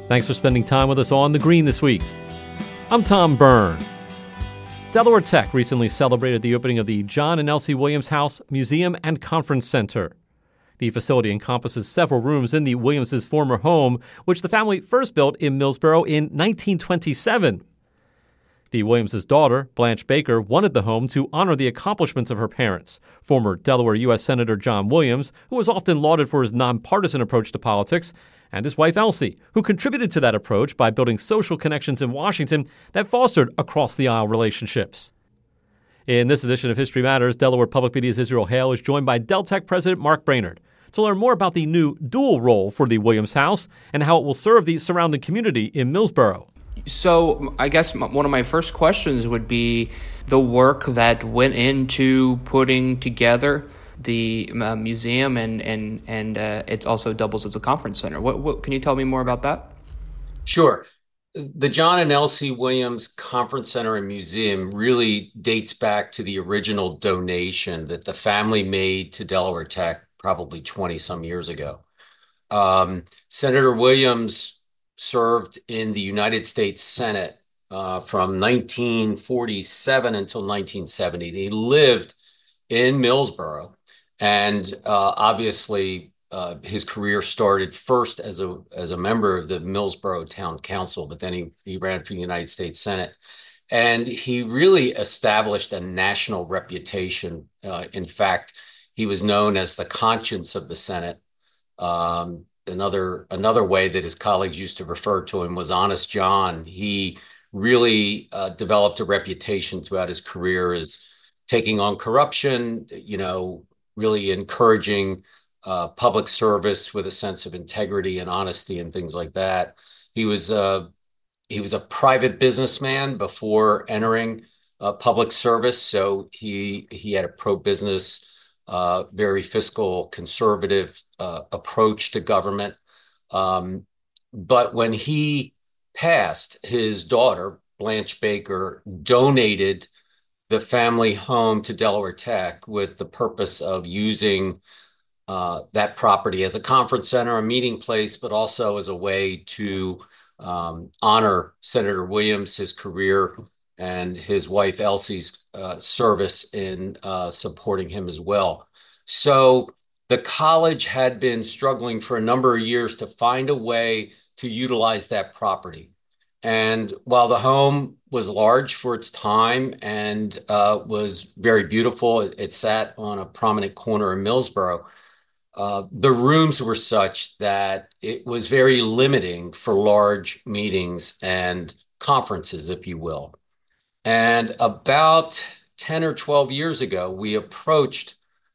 Thanks for spending time with us on The Green this week. I'm Tom Byrne. Delaware Tech recently celebrated the opening of the John and Elsie Williams House Museum and Conference Center. The facility encompasses several rooms in the Williams' former home, which the family first built in Millsboro in 1927. The Williams' daughter, Blanche Baker, wanted the home to honor the accomplishments of her parents, former Delaware U.S. Senator John Williams, who was often lauded for his nonpartisan approach to politics, and his wife Elsie, who contributed to that approach by building social connections in Washington that fostered across-the-aisle relationships. In this edition of History Matters, Delaware Public Media's Israel Hale is joined by Del Tech President Mark Brainerd to learn more about the new dual role for the Williams House and how it will serve the surrounding community in Millsboro. So I guess one of my first questions would be the work that went into putting together the museum and it also doubles as a conference center. What can you tell me more about that? Sure. The John and Elsie Williams Conference Center and Museum really dates back to the original donation that the family made to Delaware Tech probably 20 some years ago. Senator Williams served in the United States Senate from 1947 until 1970. He lived in Millsboro, and obviously his career started first as a member of the Millsboro Town Council, but then he ran for the United States Senate. And he really established a national reputation. In fact, he was known as the conscience of the Senate. Another way that his colleagues used to refer to him was Honest John. He really developed a reputation throughout his career as taking on corruption, really encouraging public service with a sense of integrity and honesty and things like that. He was a private businessman before entering public service, so he had a pro-business, very fiscal, conservative approach to government. But when he passed, his daughter, Blanche Baker, donated the family home to Delaware Tech with the purpose of using that property as a conference center, a meeting place, but also as a way to honor Senator Williams, his career, and his wife Elsie's service in supporting him as well. So the college had been struggling for a number of years to find a way to utilize that property. And while the home was large for its time and was very beautiful, it sat on a prominent corner in Millsboro, the rooms were such that it was very limiting for large meetings and conferences, if you will. And about 10 or 12 years ago, we approached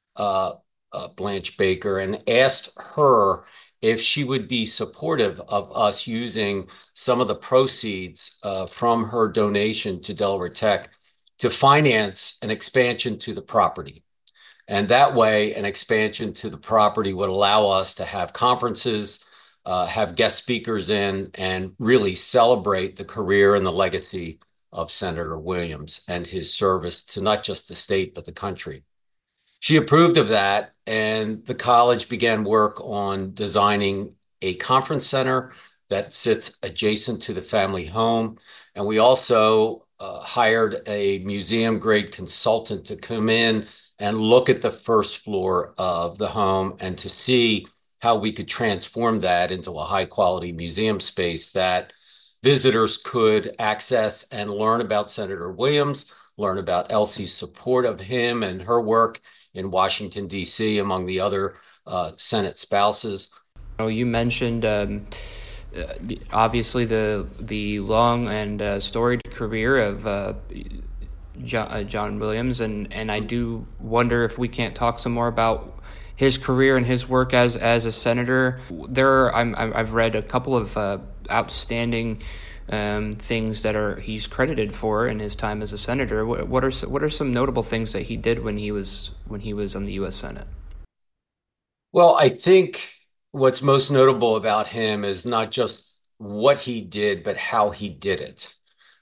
Blanche Baker and asked her if she would be supportive of us using some of the proceeds from her donation to Delaware Tech to finance an expansion to the property. And that way, an expansion to the property would allow us to have conferences, have guest speakers in, and really celebrate the career and the legacy of Senator Williams and his service to not just the state, but the country. She approved of that, and the college began work on designing a conference center that sits adjacent to the family home. And we also hired a museum-grade consultant to come in and look at the first floor of the home and to see how we could transform that into a high-quality museum space that visitors could access and learn about Senator Williams, learn about Elsie's support of him and her work in Washington, D.C., among the other Senate spouses. You mentioned obviously the long and storied career of John Williams, and I do wonder if we can't talk some more about his career and his work as a senator. I've read a couple of outstanding things that he's credited for in his time as a senator. What are some notable things that he did when he was on the U.S. Senate? Well, I think what's most notable about him is not just what he did, but how he did it.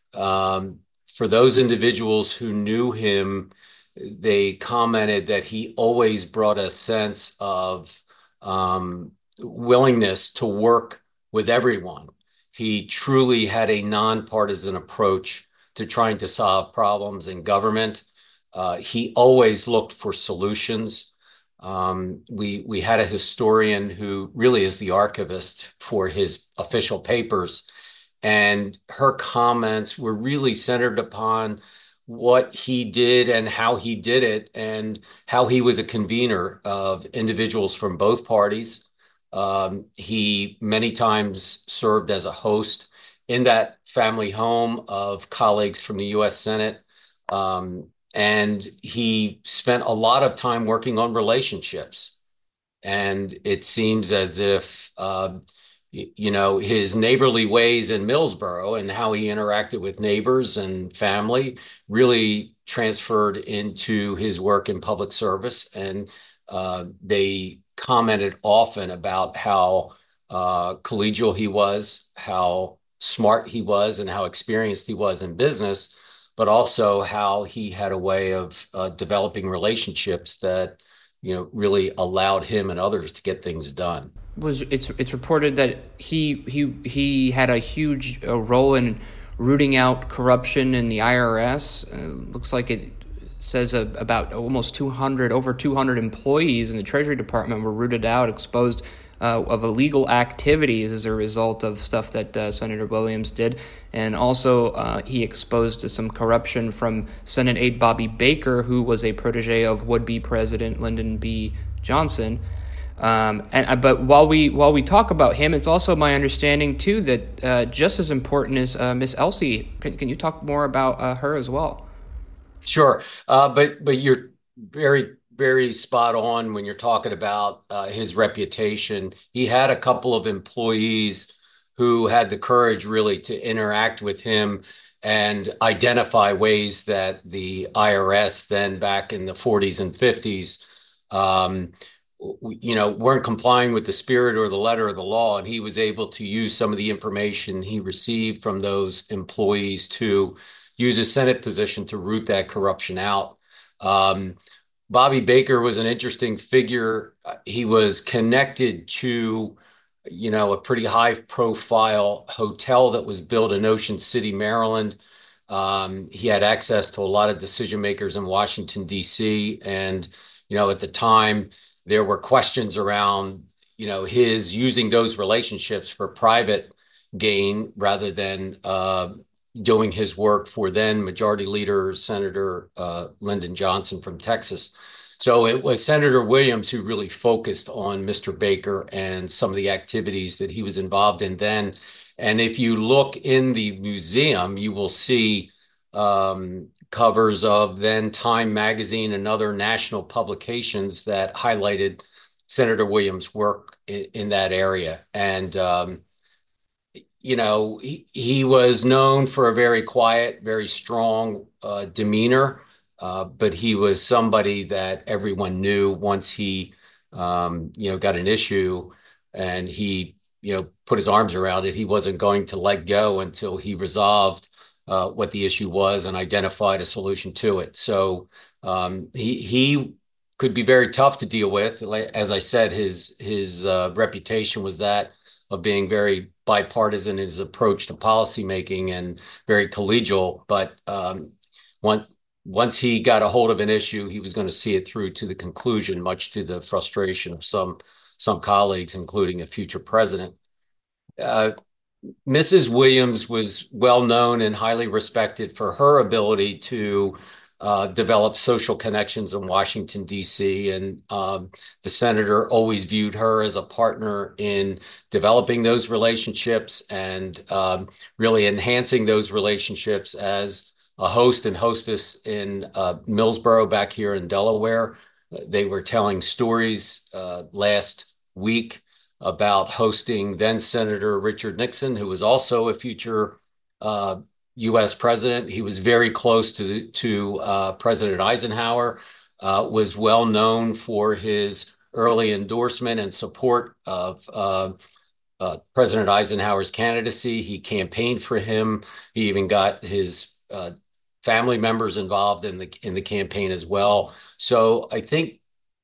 For those individuals who knew him, they commented that he always brought a sense of willingness to work with everyone. He truly had a nonpartisan approach to trying to solve problems in government. He always looked for solutions. We had a historian who really is the archivist for his official papers, and her comments were really centered upon what he did and how he did it, and how he was a convener of individuals from both parties. He many times served as a host in that family home of colleagues from the U.S. Senate. And he spent a lot of time working on relationships. And it seems as if, his neighborly ways in Millsboro and how he interacted with neighbors and family really transferred into his work in public service. And they commented often about how collegial he was, how smart he was, and how experienced he was in business, but also how he had a way of developing relationships that really allowed him and others to get things done. It's reported that he had a huge role in rooting out corruption in the IRS. Looks like it says about almost 200 employees in the Treasury Department were rooted out, exposed of illegal activities as a result of stuff that Senator Williams did. And also he exposed to some corruption from Senate aide Bobby Baker, who was a protege of would-be President Lyndon B. Johnson. But while we talk about him, it's also my understanding too that just as important is Miss Elsie. Can you talk more about her as well? Sure, but you're very, very spot on when you're talking about his reputation. He had a couple of employees who had the courage really to interact with him and identify ways that the IRS, then back in the 40s and 50s, weren't complying with the spirit or the letter of the law. And he was able to use some of the information he received from those employees to use his Senate position to root that corruption out. Bobby Baker was an interesting figure. He was connected to, a pretty high profile hotel that was built in Ocean City, Maryland. He had access to a lot of decision makers in Washington, D.C. And, at the time, there were questions around, his using those relationships for private gain rather than doing his work for then Majority Leader Senator Lyndon Johnson from Texas. So it was Senator Williams who really focused on Mr. Baker and some of the activities that he was involved in then. And if you look in the museum, you will see covers of then Time Magazine and other national publications that highlighted Senator Williams' work in that area. And he was known for a very quiet, very strong demeanor, but he was somebody that everyone knew once he, got an issue and he, put his arms around it. He wasn't going to let go until he resolved what the issue was and identified a solution to it. So he could be very tough to deal with. As I said, his reputation was that of being very bipartisan in his approach to policymaking and very collegial. But once he got a hold of an issue, he was going to see it through to the conclusion, much to the frustration of some colleagues, including a future president. Mrs. Williams was well known and highly respected for her ability to develop social connections in Washington, D.C. And the senator always viewed her as a partner in developing those relationships and really enhancing those relationships as a host and hostess in Millsboro back here in Delaware. They were telling stories last week about hosting then Senator Richard Nixon, who was also a future U.S. president. He was very close to President Eisenhower, was well known for his early endorsement and support of President Eisenhower's candidacy. He campaigned for him. He even got his family members involved in the campaign as well. So I think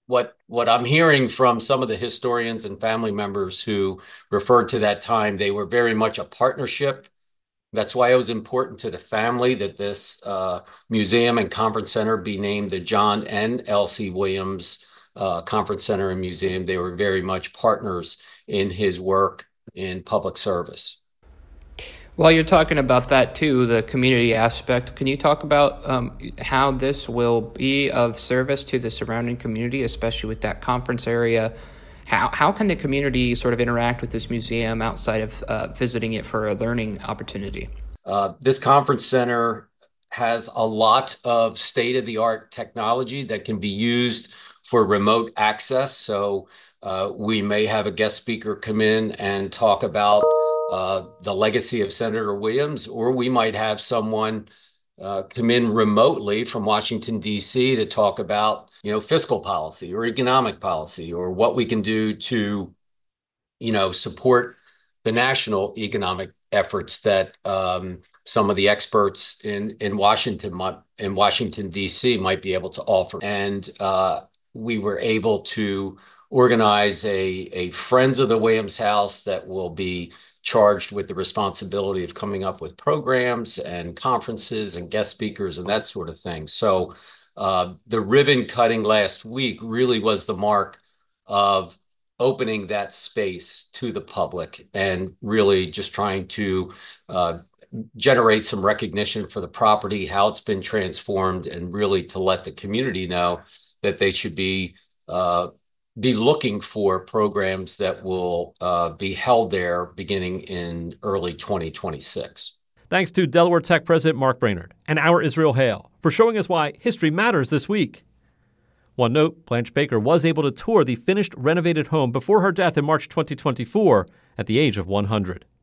what I'm hearing from some of the historians and family members who referred to that time, they were very much a partnership. That's why it was important to the family that this museum and conference center be named the John and Elsie Williams Conference Center and Museum. They were very much partners in his work in public service. While you're talking about that too, the community aspect, can you talk about how this will be of service to the surrounding community, especially with that conference area? How can the community sort of interact with this museum outside of visiting it for a learning opportunity? This conference center has a lot of state-of-the-art technology that can be used for remote access. So we may have a guest speaker come in and talk about the legacy of Senator Williams, or we might have someone come in remotely from Washington, D.C. to talk about, fiscal policy or economic policy, or what we can do to, support the national economic efforts that some of the experts in Washington, D.C. might be able to offer. And we were able to organize a Friends of the Williams House that will be charged with the responsibility of coming up with programs and conferences and guest speakers and that sort of thing. So the ribbon cutting last week really was the mark of opening that space to the public and really just trying to generate some recognition for the property, how it's been transformed, and really to let the community know that they should be looking for programs that will be held there beginning in early 2026. Thanks to Delaware Tech President Mark Brainerd and our Israel Hale for showing us why history matters this week. One note, Blanche Baker was able to tour the finished renovated home before her death in March 2024 at the age of 100.